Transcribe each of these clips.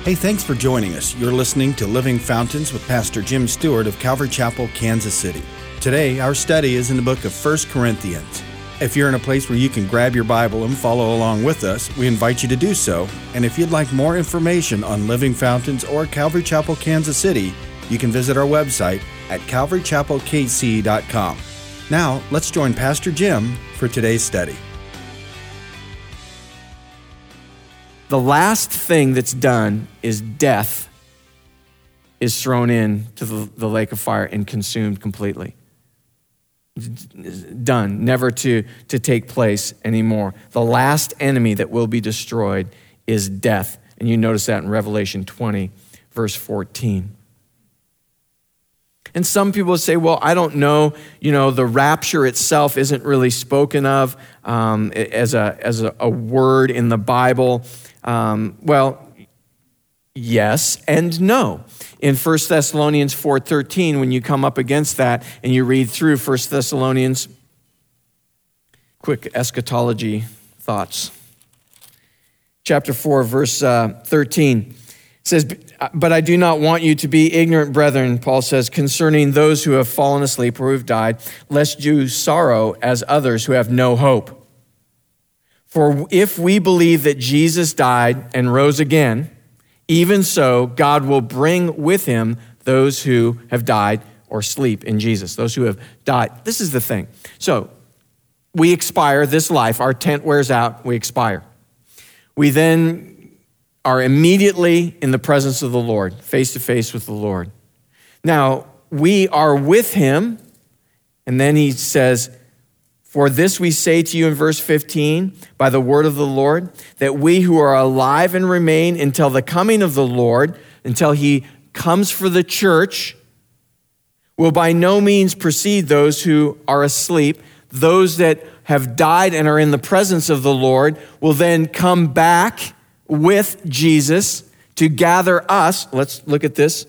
Hey, thanks for joining us. You're listening to Living Fountains with Pastor Jim Stewart of Calvary Chapel, Kansas City. Today, our study is in the book of 1 Corinthians. If you're in a place where you can grab your Bible and follow along with us, we invite you to do so. And if you'd like more information on Living Fountains or Calvary Chapel, Kansas City, you can visit our website at calvarychapelkc.com. Now, let's join Pastor Jim for today's study. The last thing that's done is death is thrown into the lake of fire and consumed completely. Done, never to take place anymore. The last enemy that will be destroyed is death. And you notice that in Revelation 20, verse 14. And some people say, well, I don't know, the rapture itself isn't really spoken of as a word in the Bible. Well, yes and no. In 1 Thessalonians 4:13, when you come up against that and you read through 1 Thessalonians, quick eschatology thoughts. Chapter 4, verse 13 says, "But I do not want you to be ignorant, brethren," Paul says, "concerning those who have fallen asleep or who have died, lest you sorrow as others who have no hope. For if we believe that Jesus died and rose again, even so God will bring with him those who have died or sleep in Jesus," those who have died. This is the thing. So we expire this life. Our tent wears out. We expire. We then are immediately in the presence of the Lord, face to face with the Lord. Now, we are with him, and then he says, "For this we say to you," in verse 15, "by the word of the Lord, that we who are alive and remain until the coming of the Lord," until he comes for the church, "will by no means precede those who are asleep. Those that have died and are in the presence of the Lord will then come back with Jesus to gather us." Let's look at this.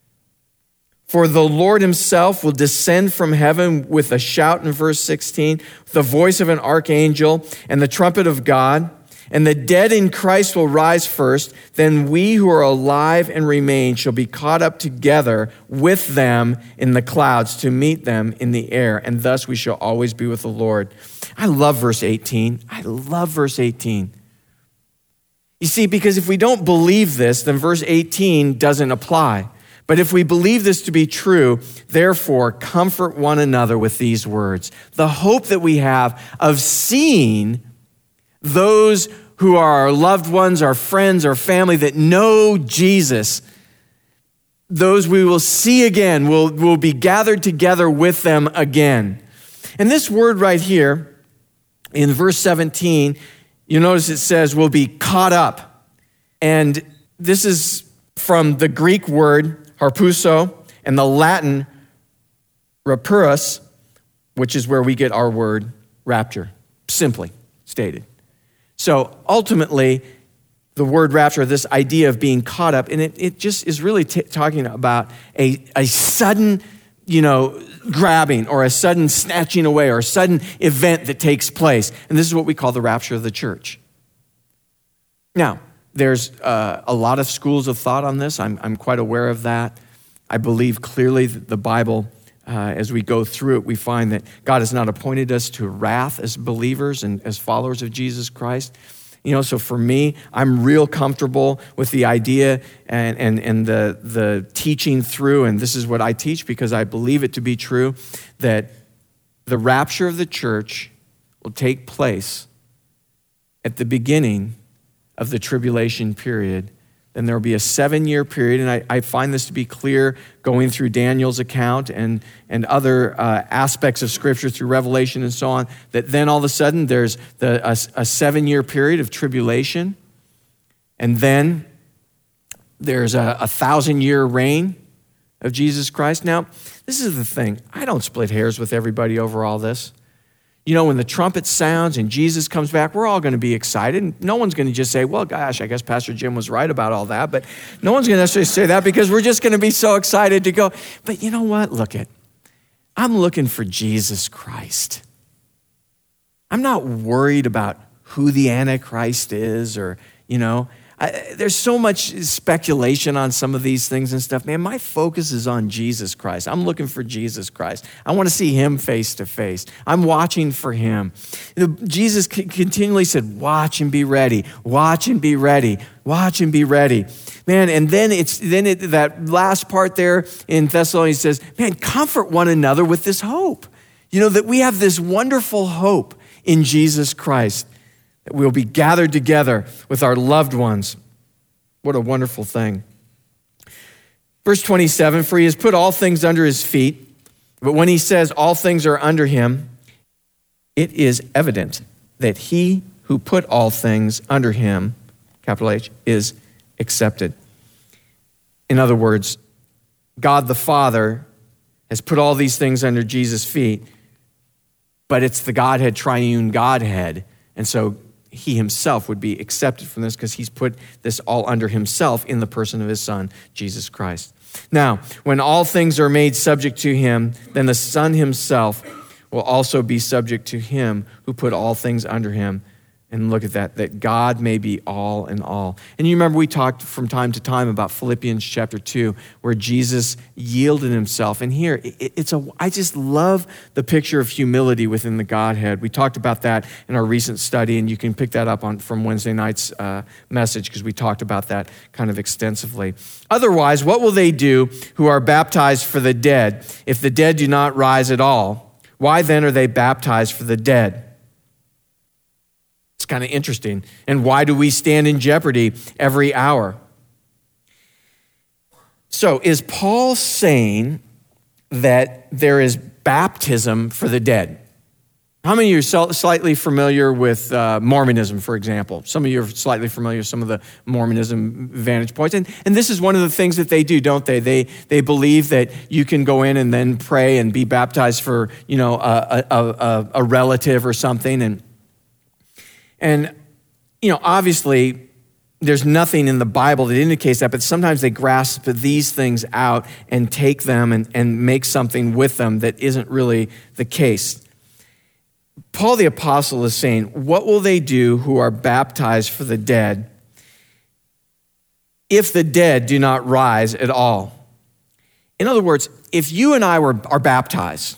"For the Lord himself will descend from heaven with a shout," in verse 16, "with the voice of an archangel and the trumpet of God, and the dead in Christ will rise first. Then we who are alive and remain shall be caught up together with them in the clouds to meet them in the air, and thus we shall always be with the Lord." I love verse 18. I love verse 18. You see, because if we don't believe this, then verse 18 doesn't apply. But if we believe this to be true, therefore, comfort one another with these words. The hope that we have of seeing those who are our loved ones, our friends, our family that know Jesus, those we will see again, will be gathered together with them again. And this word right here in verse 17, you notice it says we'll be caught up. And this is from the Greek word harpuso and the Latin rapurus, which is where we get our word rapture, simply stated. So ultimately, the word rapture, this idea of being caught up, and it just is really talking about a sudden, grabbing or a sudden snatching away or a sudden event that takes place. And this is what we call the rapture of the church. Now, there's a lot of schools of thought on this. I'm quite aware of that. I believe clearly that the Bible, as we go through it, we find that God has not appointed us to wrath as believers and as followers of Jesus Christ. So for me, I'm real comfortable with the idea and the teaching through, and this is what I teach because I believe it to be true, that the rapture of the church will take place at the beginning of the tribulation period. Then there will be a 7-year period, and I find this to be clear going through Daniel's account and other aspects of Scripture through Revelation and so on, that then all of a sudden there's a 7-year period of tribulation, and then there's a 1,000-year reign of Jesus Christ. Now, this is the thing. I don't split hairs with everybody over all this. When the trumpet sounds and Jesus comes back, we're all going to be excited. No one's going to just say, well, gosh, I guess Pastor Jim was right about all that. But no one's going to necessarily say that because we're just going to be so excited to go. But you know what? I'm looking for Jesus Christ. I'm not worried about who the Antichrist is or, There's so much speculation on some of these things and stuff. Man, my focus is on Jesus Christ. I'm looking for Jesus Christ. I want to see him face to face. I'm watching for him. Jesus continually said, watch and be ready. Watch and be ready. Watch and be ready. Man, and then that last part there in Thessalonians says, man, comfort one another with this hope. That we have this wonderful hope in Jesus Christ, that we'll be gathered together with our loved ones. What a wonderful thing. Verse 27, for he has put all things under his feet, but when he says all things are under him, it is evident that he who put all things under him, capital H, is accepted. In other words, God the Father has put all these things under Jesus' feet, but it's the Godhead, triune Godhead. And so he himself would be accepted from this because he's put this all under himself in the person of his Son, Jesus Christ. Now, when all things are made subject to him, then the Son himself will also be subject to him who put all things under him. And look at that God may be all in all. And you remember we talked from time to time about Philippians chapter 2, where Jesus yielded himself. And here, I just love the picture of humility within the Godhead. We talked about that in our recent study, and you can pick that up from Wednesday night's message, because we talked about that kind of extensively. Otherwise, what will they do who are baptized for the dead if the dead do not rise at all? Why then are they baptized for the dead? It's kind of interesting. And why do we stand in jeopardy every hour? So is Paul saying that there is baptism for the dead? How many of you are slightly familiar with Mormonism, for example? Some of you are slightly familiar with some of the Mormonism vantage points. And this is one of the things that they do, don't they? They believe that you can go in and then pray and be baptized for, a relative or something. And obviously, there's nothing in the Bible that indicates that, but sometimes they grasp these things out and take them and make something with them that isn't really the case. Paul the Apostle is saying, what will they do who are baptized for the dead if the dead do not rise at all? In other words, if you and I are baptized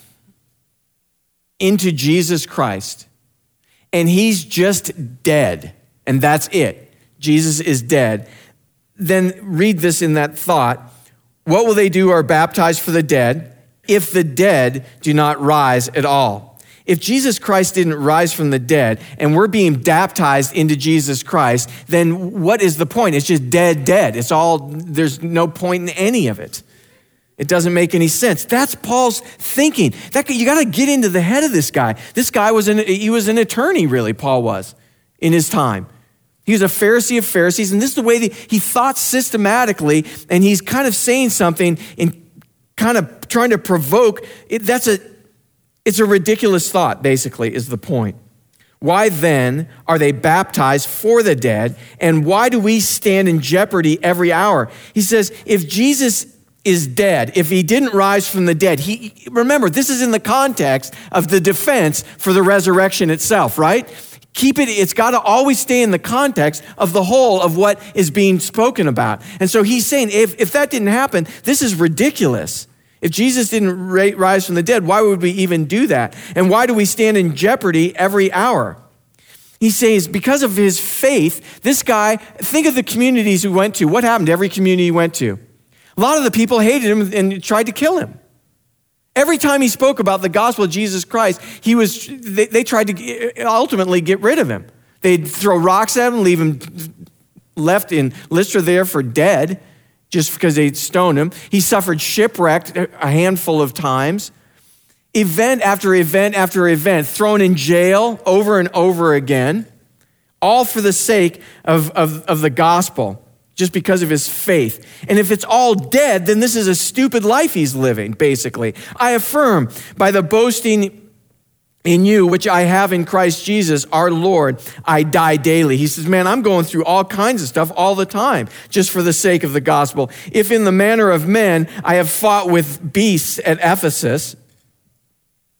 into Jesus Christ, and he's just dead, and that's it. Jesus is dead. Then read this in that thought. What will they do who are baptized for the dead if the dead do not rise at all? If Jesus Christ didn't rise from the dead and we're being baptized into Jesus Christ, then what is the point? It's just dead. There's no point in any of it. It doesn't make any sense. That's Paul's thinking. You got to get into the head of this guy. This guy was an attorney, really, Paul was, in his time. He was a Pharisee of Pharisees, and this is the way he thought systematically, and he's kind of saying something and kind of trying to provoke. It's a ridiculous thought, basically, is the point. Why then are they baptized for the dead, and why do we stand in jeopardy every hour? He says, if Jesus is dead, if he didn't rise from the dead, remember, this is in the context of the defense for the resurrection itself, right? It's got to always stay in the context of the whole of what is being spoken about. And so he's saying, if that didn't happen, this is ridiculous. If Jesus didn't rise from the dead, why would we even do that? And why do we stand in jeopardy every hour? He says, because of his faith, this guy, think of the communities he went to. What happened to every community he went to? A lot of the people hated him and tried to kill him. Every time he spoke about the gospel of Jesus Christ, they tried to ultimately get rid of him. They'd throw rocks at him, leave him left in Lystra there for dead, just because they'd stoned him. He suffered shipwreck a handful of times. Event after event after event, thrown in jail over and over again, all for the sake of the gospel. Just because of his faith. And if it's all dead, then this is a stupid life he's living, basically. I affirm by the boasting in you, which I have in Christ Jesus, our Lord, I die daily. He says, man, I'm going through all kinds of stuff all the time, just for the sake of the gospel. If in the manner of men, I have fought with beasts at Ephesus,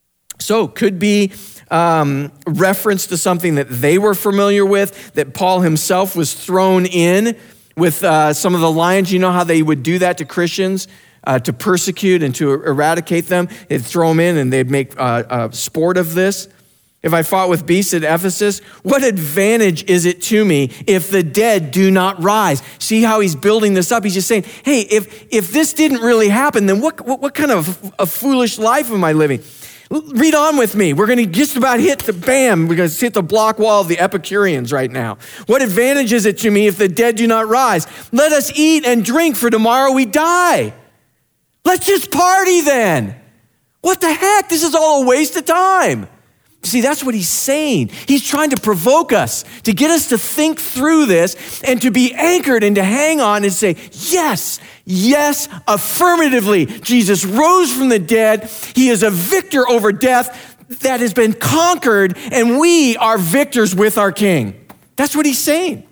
So could be reference to something that they were familiar with, that Paul himself was thrown in with some of the lions. You know how they would do that to Christians, to persecute and to eradicate them? They'd throw them in and they'd make sport of this. If I fought with beasts at Ephesus, what advantage is it to me if the dead do not rise? See how he's building this up? He's just saying, hey, if this didn't really happen, then what kind of a foolish life am I living? Read on with me. We're going to just about hit we're going to hit the block wall of the Epicureans right now. What advantage is it to me if the dead do not rise? Let us eat and drink, for tomorrow we die. Let's just party then. What the heck? This is all a waste of time. See, that's what he's saying. He's trying to provoke us, to get us to think through this and to be anchored and to hang on and say, yes, affirmatively. Jesus rose from the dead. He is a victor over death that has been conquered, and we are victors with our King. That's what he's saying.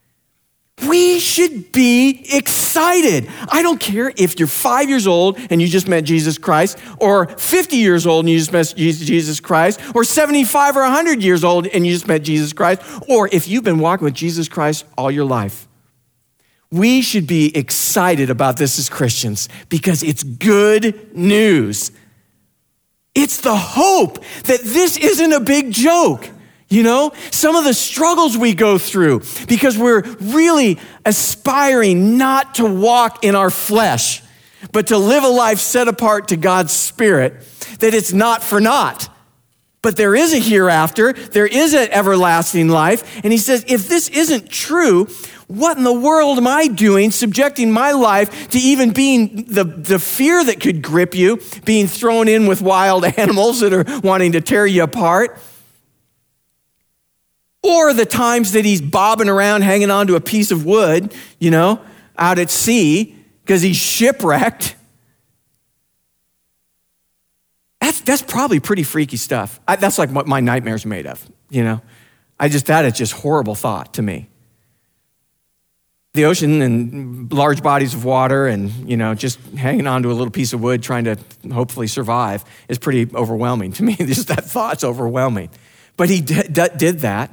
We should be excited. I don't care if you're 5 years old and you just met Jesus Christ, or 50 years old and you just met Jesus Christ, or 75 or 100 years old and you just met Jesus Christ, or if you've been walking with Jesus Christ all your life. We should be excited about this as Christians because it's good news. It's the hope that this isn't a big joke. You know, some of the struggles we go through because we're really aspiring not to walk in our flesh, but to live a life set apart to God's Spirit, that it's not for naught. But there is a hereafter, there is an everlasting life. And he says, if this isn't true, what in the world am I doing, subjecting my life to even being the fear that could grip you, being thrown in with wild animals that are wanting to tear you apart? Or the times that he's bobbing around hanging onto a piece of wood, out at sea because he's shipwrecked. That's probably pretty freaky stuff. That's like what my nightmare's made of, that is just horrible thought to me. The ocean and large bodies of water and, just hanging onto a little piece of wood trying to hopefully survive is pretty overwhelming to me. Just that thought's overwhelming. But he did that.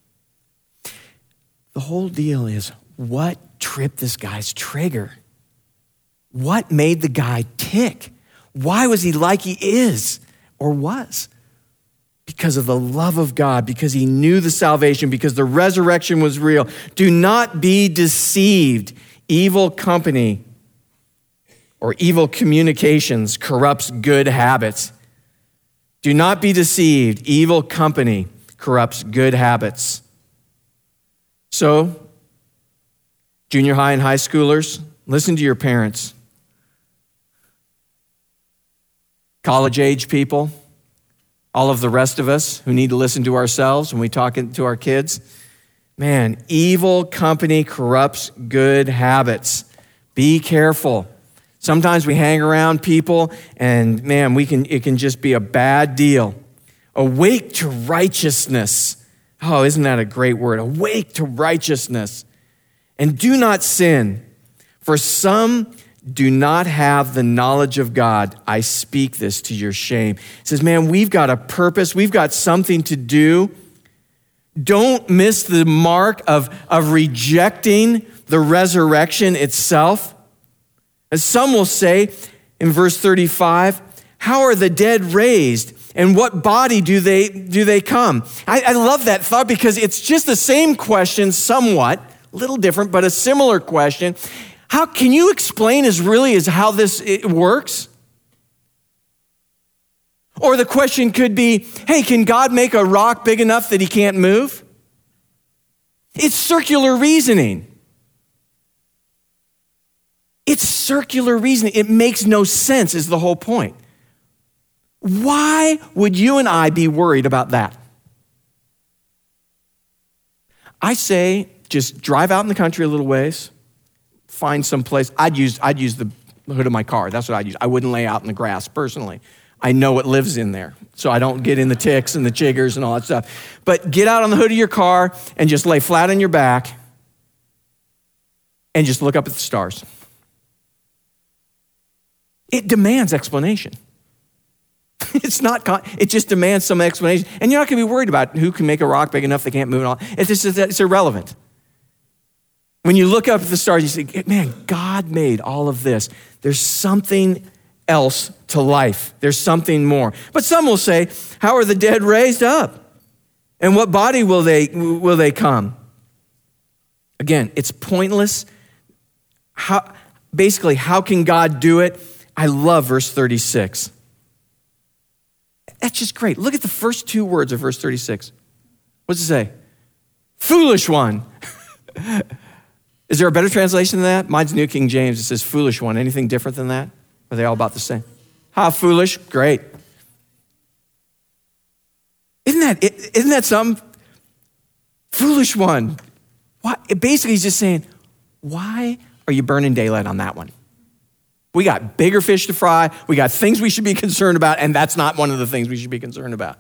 The whole deal is what tripped this guy's trigger? What made the guy tick? Why was he like he is or was? Because of the love of God, because he knew the salvation, because the resurrection was real. Do not be deceived. Evil company or evil communications corrupts good habits. Do not be deceived. Evil company corrupts good habits. So, junior high and high schoolers, listen to your parents. College-age people, all of the rest of us who need to listen to ourselves when we talk to our kids. Man, evil company corrupts good habits. Be careful. Sometimes we hang around people and man, it can just be a bad deal. Awake to righteousness. Oh, isn't that a great word? Awake to righteousness. And do not sin, for some do not have the knowledge of God. I speak this to your shame. It says, man, we've got a purpose. We've got something to do. Don't miss the mark of rejecting the resurrection itself. As some will say in verse 35, how are the dead raised? And what body do they come? I love that thought because it's just the same question, somewhat, a little different, but a similar question. How can you explain as how this works? Or the question could be, hey, can God make a rock big enough that he can't move? It's circular reasoning. It's circular reasoning. It makes no sense is the whole point. Why would you and I be worried about that? I say just drive out in the country a little ways, find some place. I'd use the hood of my car. That's what I'd use. I wouldn't lay out in the grass personally. I know what lives in there, so I don't get in the ticks and the chiggers and all that stuff. But get out on the hood of your car and just lay flat on your back and just look up at the stars. It demands explanation. It just demands some explanation. And you're not going to be worried about who can make a rock big enough they can't move it all. It's irrelevant. When you look up at the stars, you say, man, God made all of this. There's something else to life. There's something more. But some will say, how are the dead raised up? And what body will they come? Again, it's pointless. How can God do it? I love verse 36. That's just great. Look at the first two words of verse 36. What's it say? Foolish one. Is there a better translation than that? Mine's New King James. It says foolish one. Anything different than that? Are they all about the same? How foolish? Great. Isn't that something? Foolish one. Basically, he's just saying, why are you burning daylight on that one? We got bigger fish to fry. We got things we should be concerned about, and that's not one of the things we should be concerned about.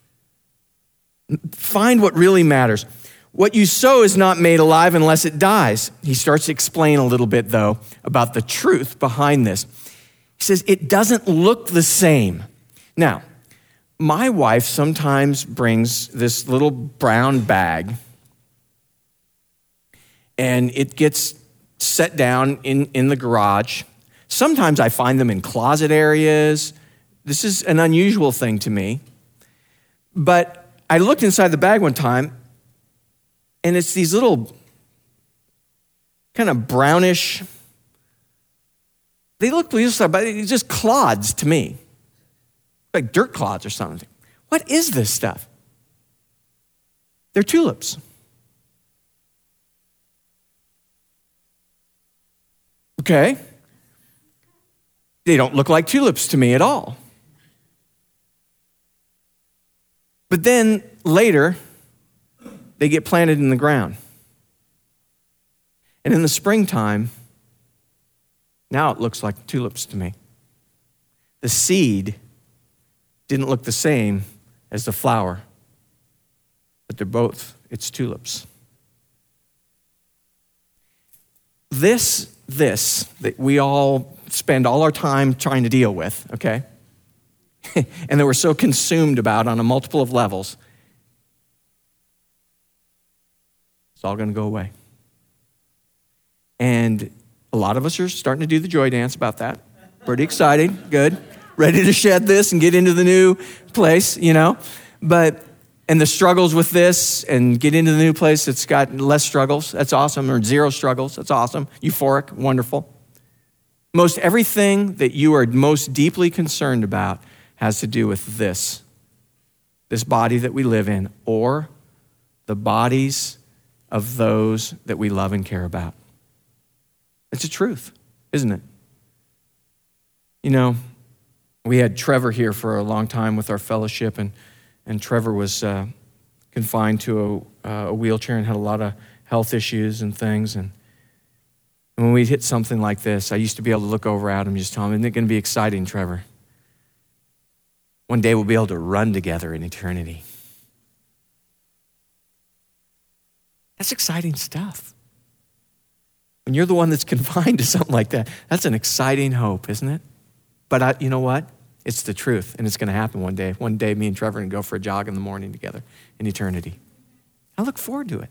Find what really matters. What you sow is not made alive unless it dies. He starts to explain a little bit, though, about the truth behind this. He says, it doesn't look the same. Now, my wife sometimes brings this little brown bag, and it gets set down in the garage. Sometimes I find them in closet areas. This is an unusual thing to me. But I looked inside the bag one time, and it's these little kind of brownish, they look but it's just clods to me. Like dirt clods or something. What is this stuff? They're tulips. Okay. They don't look like tulips to me at all. But then later, they get planted in the ground. And in the springtime, now it looks like tulips to me. The seed didn't look the same as the flower, but it's tulips. This that we all spend all our time trying to deal with, okay? And that we're so consumed about on a multiple of levels, it's all going to go away. And a lot of us are starting to do the joy dance about that. Pretty exciting, good. Ready to shed this and get into the new place, and the struggles with this and get into the new place that's got less struggles, that's awesome, or zero struggles, that's awesome, euphoric, wonderful. Most everything that you are most deeply concerned about has to do with this body that we live in, or the bodies of those that we love and care about. It's a truth, isn't it? We had Trevor here for a long time with our fellowship, and Trevor was confined to a wheelchair and had a lot of health issues and things. And when we hit something like this, I used to be able to look over at him and just tell him, isn't it going to be exciting, Trevor? One day we'll be able to run together in eternity. That's exciting stuff. When you're the one that's confined to something like that, that's an exciting hope, isn't it? But you know what? It's the truth, and it's going to happen one day. One day, me and Trevor are going to go for a jog in the morning together in eternity. I look forward to it.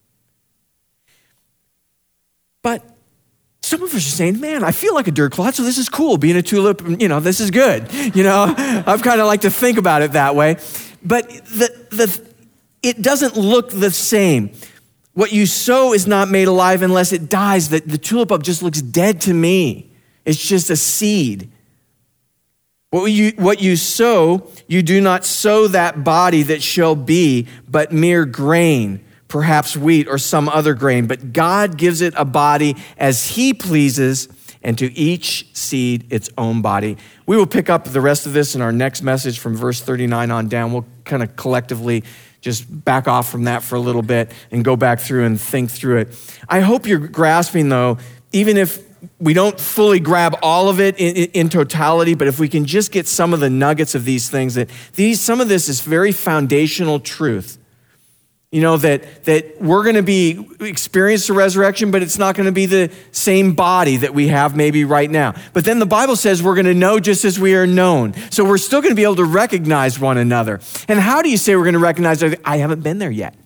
But some of us are saying, man, I feel like a dirt clod, so this is cool. Being a tulip, this is good. I've kind of like to think about it that way. But it doesn't look the same. What you sow is not made alive unless it dies. The tulip just looks dead to me. It's just a seed. What you sow, you do not sow that body that shall be, but mere grain, perhaps wheat or some other grain. But God gives it a body as he pleases, and to each seed its own body. We will pick up the rest of this in our next message from verse 39 on down. We'll kind of collectively just back off from that for a little bit and go back through and think through it. I hope you're grasping, though, even if we don't fully grab all of it in totality, but if we can just get some of the nuggets of these things, some of this is very foundational truth. that we're going to experience the resurrection, but it's not going to be the same body that we have maybe right now. But then the Bible says we're going to know just as we are known. So we're still going to be able to recognize one another. And how do you say we're going to recognize? I haven't been there yet.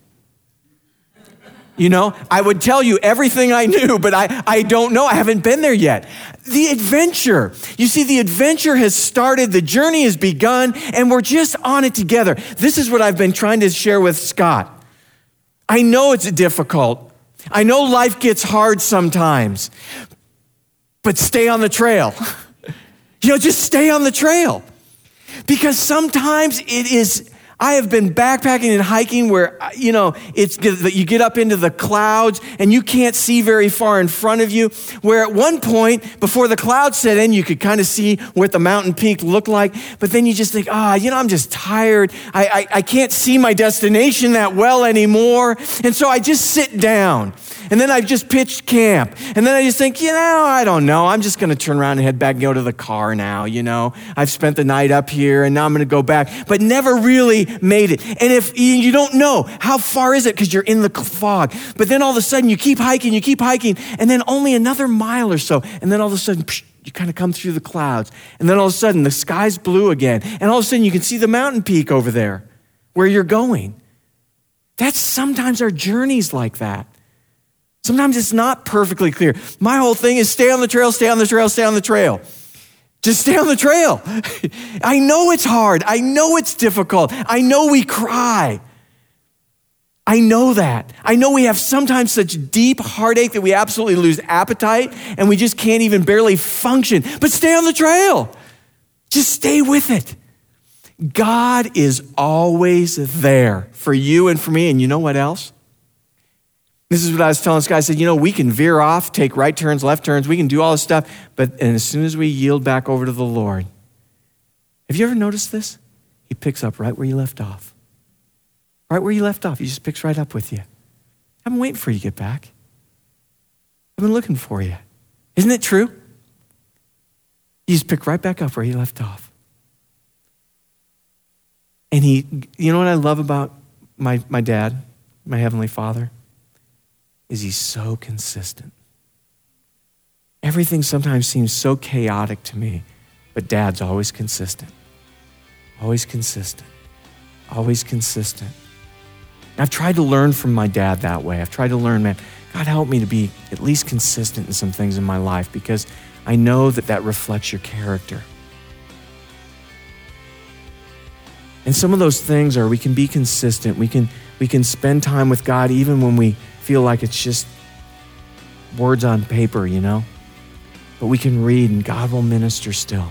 I would tell you everything I knew, but I don't know. I haven't been there yet. The adventure. You see, the adventure has started. The journey has begun, and we're just on it together. This is what I've been trying to share with Scott. I know it's difficult. I know life gets hard sometimes, but stay on the trail. Just stay on the trail. Because sometimes I have been backpacking and hiking where, you get up into the clouds and you can't see very far in front of you, where at one point, before the clouds set in, you could kind of see what the mountain peak looked like, but then you just think, I'm just tired. I can't see my destination that well anymore, and so I just sit down. And then I've just pitched camp. And then I just think, I don't know. I'm just going to turn around and head back and go to the car now, I've spent the night up here and now I'm going to go back. But never really made it. And if you don't know, how far is it? Because you're in the fog. But then all of a sudden you keep hiking, and then only another mile or so. And then all of a sudden, you kind of come through the clouds. And then all of a sudden the sky's blue again. And all of a sudden you can see the mountain peak over there where you're going. That's sometimes our journeys like that. Sometimes it's not perfectly clear. My whole thing is stay on the trail, stay on the trail, stay on the trail. Just stay on the trail. I know it's hard. I know it's difficult. I know we cry. I know that. I know we have sometimes such deep heartache that we absolutely lose appetite and we just can't even barely function. But stay on the trail. Just stay with it. God is always there for you and for me. And you know what else? This is what I was telling this guy. I said, we can veer off, take right turns, left turns. We can do all this stuff. And as soon as we yield back over to the Lord, have you ever noticed this? He picks up right where you left off. Right where you left off. He just picks right up with you. I've been waiting for you to get back. I've been looking for you. Isn't it true? You just pick right back up where you left off. And you know what I love about my dad, my Heavenly Father? Is he's so consistent. Everything sometimes seems so chaotic to me, but Dad's always consistent. Always consistent. Always consistent. And I've tried to learn from my dad that way. I've tried to learn, man, God help me to be at least consistent in some things in my life because I know that reflects your character. And some of those things are we can be consistent. We can spend time with God even when we feel like it's just words on paper, But we can read and God will minister still.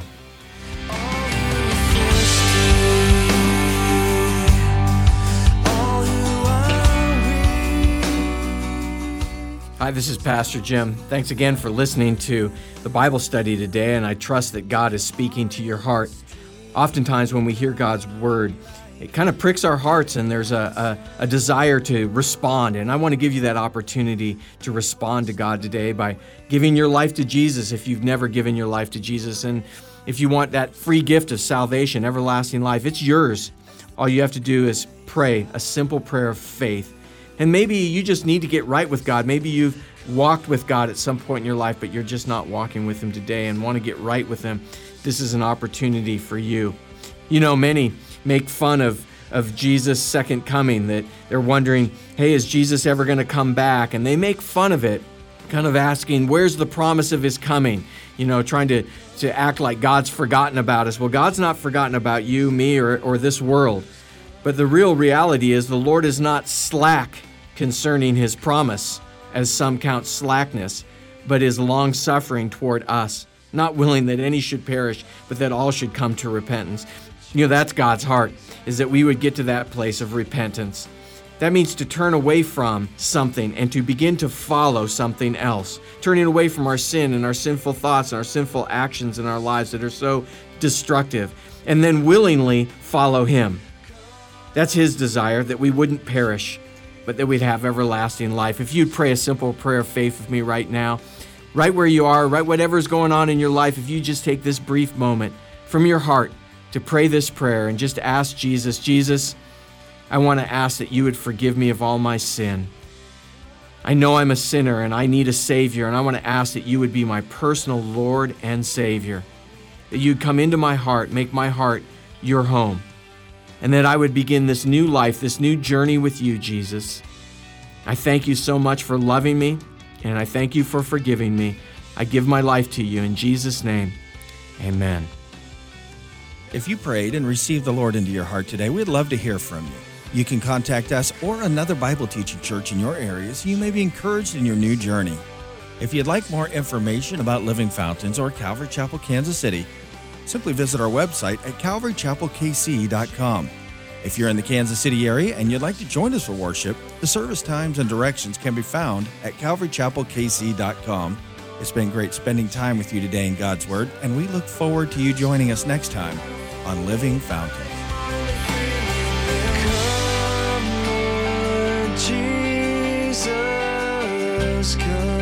Hi, this is Pastor Jim. Thanks again for listening to the Bible study today, and I trust that God is speaking to your heart. Oftentimes when we hear God's word, it kind of pricks our hearts and there's a desire to respond. And I want to give you that opportunity to respond to God today by giving your life to Jesus if you've never given your life to Jesus. And if you want that free gift of salvation, everlasting life, it's yours. All you have to do is pray a simple prayer of faith. And maybe you just need to get right with God. Maybe you've walked with God at some point in your life, but you're just not walking with Him today and want to get right with Him. This is an opportunity for you. Many make fun of Jesus' second coming, that they're wondering, hey, is Jesus ever going to come back? And they make fun of it, kind of asking, where's the promise of His coming? Trying to act like God's forgotten about us. Well, God's not forgotten about you, me, or this world. But the real reality is the Lord is not slack concerning His promise, as some count slackness, but is long-suffering toward us, not willing that any should perish, but that all should come to repentance. That's God's heart, is that we would get to that place of repentance. That means to turn away from something and to begin to follow something else, turning away from our sin and our sinful thoughts and our sinful actions in our lives that are so destructive, and then willingly follow Him. That's His desire, that we wouldn't perish, but that we'd have everlasting life. If you'd pray a simple prayer of faith with me right now, right where you are, right whatever's going on in your life, if you just take this brief moment from your heart to pray this prayer and just ask Jesus, I want to ask that you would forgive me of all my sin. I know I'm a sinner and I need a Savior, and I want to ask that you would be my personal Lord and Savior, that you'd come into my heart, make my heart your home, and that I would begin this new life, this new journey with you, Jesus. I thank you so much for loving me, and I thank you for forgiving me. I give my life to you in Jesus' name. Amen. If you prayed and received the Lord into your heart today, we'd love to hear from you. You can contact us or another Bible teaching church in your area so you may be encouraged in your new journey. If you'd like more information about Living Fountains or Calvary Chapel, Kansas City, simply visit our website at calvarychapelkc.com. If you're in the Kansas City area and you'd like to join us for worship, the service times and directions can be found at calvarychapelkc.com. It's been great spending time with you today in God's Word, and we look forward to you joining us next time on Living Fountains. Come, Lord Jesus, come.